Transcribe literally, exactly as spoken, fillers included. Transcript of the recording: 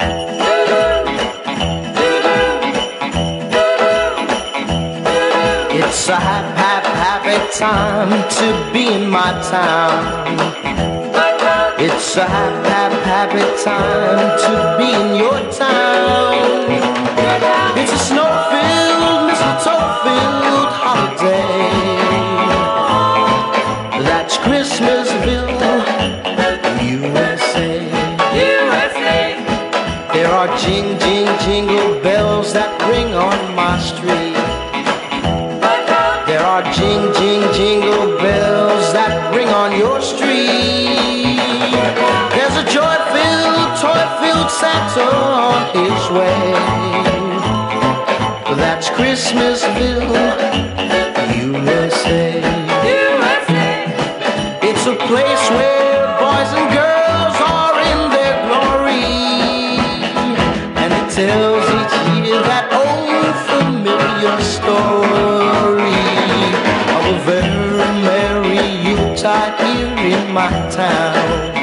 It's a happy, happy, happy time to be in my town. It's a happy, happy, happy time to be in your town. It's a snow-filled, mistletoe-filled holiday. That's Christmasville, U S A. U S A. There are jing, jing, jingle bells that ring on my street. There are jing, jing, jingle bells that ring on your street. There's a joy-filled, toy-filled Santa on his way. That's Christmasville, U S A. U S A. It's a place where boys and girls are in their glory, and it tells each year that old familiar story of a very merry Yuletide here in my town.